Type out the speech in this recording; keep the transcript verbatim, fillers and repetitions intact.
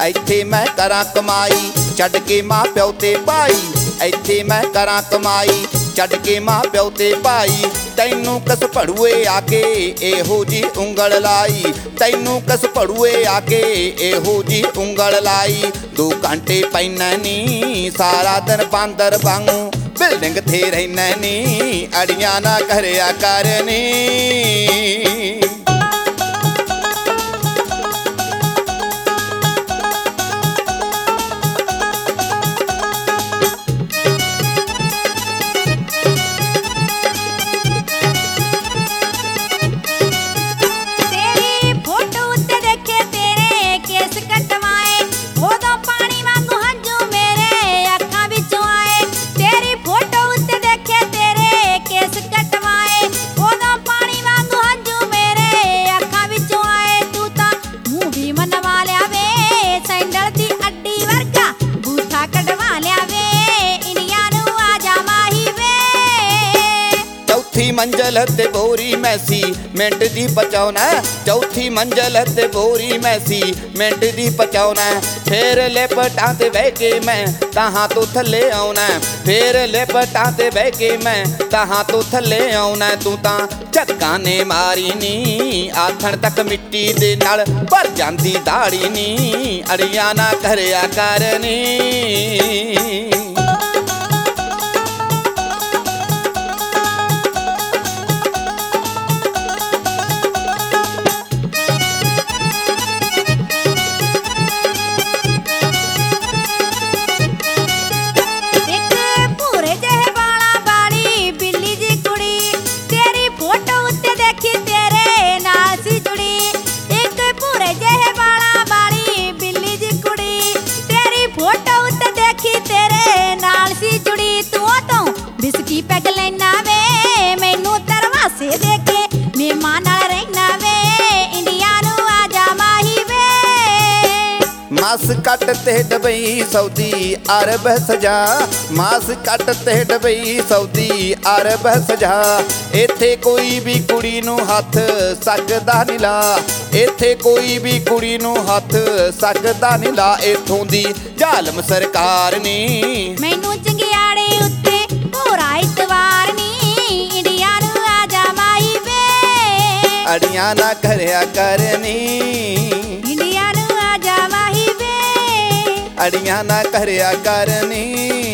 ਇੱਥੇ ਮੈਂ ਕਰਾਂ ਕਮਾਈ ਛੱਡ ਕੇ ਮਾਂ ਪਿਓ ਤੇ ਭਾਈ। ਇੱਥੇ ਮੈਂ ਕਰਾਂ ਕਮਾਈ ਛੱਡ ਕੇ ਮਾਂ ਪਿਓ ਤੇ ਭਾਈ। ਤੈਨੂੰ ਕਸ ਭੜੂਏ ਆ ਕੇ ਇਹੋ ਜੀ ਉਂਗਲ ਲਾਈ। ਤੈਨੂੰ ਕਸ ਭੜੂਏ ਆ ਕੇ ਇਹੋ ਜੀ ਉਂਗਲ ਲਾਈ। ਦੋ ਘੰਟੇ ਪੈਣਾ ਨੀ ਸਾਰਾ ਦਿਨ ਬਾਂਦਰ ਵਾਂਗੂ ਬਿਲਡਿੰਗ ਤੇ ਰਹਿਣਾ ਨੀ ਅੜੀਆਂ ਨਾ ਕਰਿਆ ਕਰਨੀ। चौथी मंजिल ते बोरी मैसी मिंट दी पचाउना। चौथी मंजिल ते बोरी मैसी मिंट दी पचाउना। फिर लिपटां ते बह के मैं तहां तो थल्ले आउना। फिर लिपटां ते बह के मैं तहां तो थल्ले आउना। तू तां झक्कां ने मारी नी आथण तक मिट्टी दे नाल भर जांदी दाड़ी नी अड़ियां ना करिया करनी। बिस्की पैग लेना वे मैनू तरवासे दे के मेहमान नाल रहना वे इंडिया नू आजा माही वे। मास कट ते डबई सऊदी अरब सजा। मास कट ते डबई सऊदी अरब सजा। इत्थे कोई भी कुड़ी नू हथ सकदा नी ला। इत्थे कोई भी कुड़ी नू हथ सकदा नी ला। इत्थों दी जालम सरकार नी मैनू चंगियाड़े उत्ते इतवार नी इंडिया नू आजा माही वे। अड़ियां ना करिया करनी इंडिया नू आजा माही वे। अड़ियां ना करिया करनी।